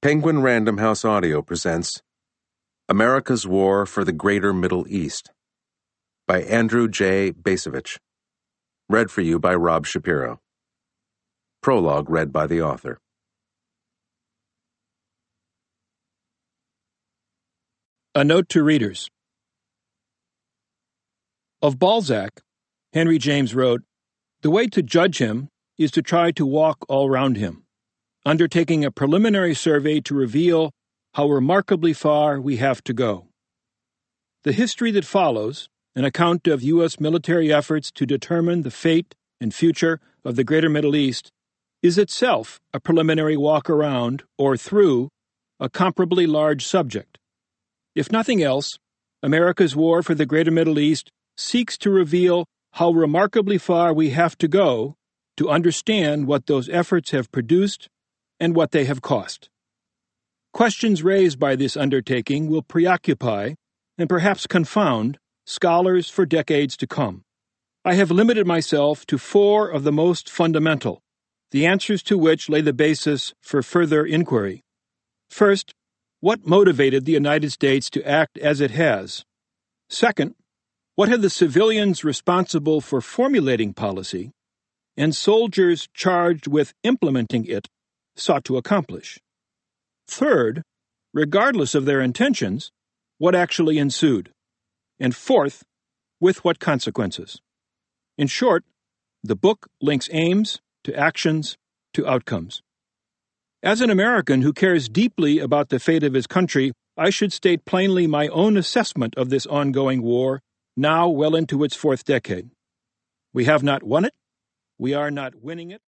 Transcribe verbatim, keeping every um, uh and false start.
Penguin Random House Audio presents America's War for the Greater Middle East by Andrew J. Bacevich. Read for you by Rob Shapiro. Prologue read by the author. A note to readers. Of Balzac, Henry James wrote, "The way to judge him is to try to walk all round him, undertaking a preliminary survey to reveal how remarkably far we have to go." The history that follows, an account of U S military efforts to determine the fate and future of the Greater Middle East, is itself a preliminary walk around, or through, a comparably large subject. If nothing else, America's war for the Greater Middle East seeks to reveal how remarkably far we have to go to understand what those efforts have produced and what they have cost. Questions raised by this undertaking will preoccupy and perhaps confound scholars for decades to come. I have limited myself to four of the most fundamental, the answers to which lay the basis for further inquiry. First, what motivated the United States to act as it has? Second, what have the civilians responsible for formulating policy and soldiers charged with implementing it sought to accomplish? Third, regardless of their intentions, what actually ensued? And fourth, with what consequences? In short, the book links aims to actions to outcomes. As an American who cares deeply about the fate of his country, I should state plainly my own assessment of this ongoing war, now well into its fourth decade. We have not won it. We are not winning it.